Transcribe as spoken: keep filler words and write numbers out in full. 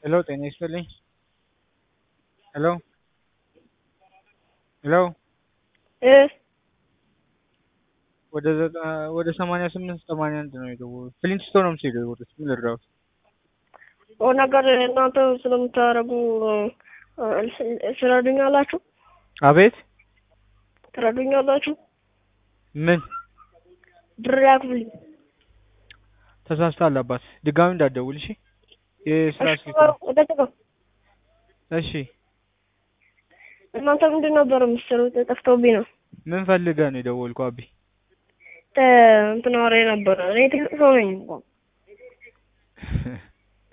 ሄሎ ጤና ይስጥልኝ። ሄሎ ሄሎ እ ወደ ዘጠና ወደ ሰማንያ ስምንት ሰማንያ አንድ ነው የደወሉት። ፍሊንትስቶን ነው የምትሄደው የደወሉት። ምን ልርዳዎት? ኦ ነገር እናንተ ስለምታረጉ ትረዱኛላችሁ? አቤት ትረዱኛላችሁ? ምን ብር ያክፍልኝ። ተሳስተሃል አባት። ድጋሚ እንዳትደውል እሺ። የስራ ስልክ ነው። ወደ ተቀው እሺ እናንተ ምንድን ነበር የምትሰሩት? ጠፍቶብኝ ነው። ምን ፈልገህ ነው የደወልከው አቢ? እንትን አወራኝ ነበር። እኔ ትልቅ ሰው ነኝ እኮ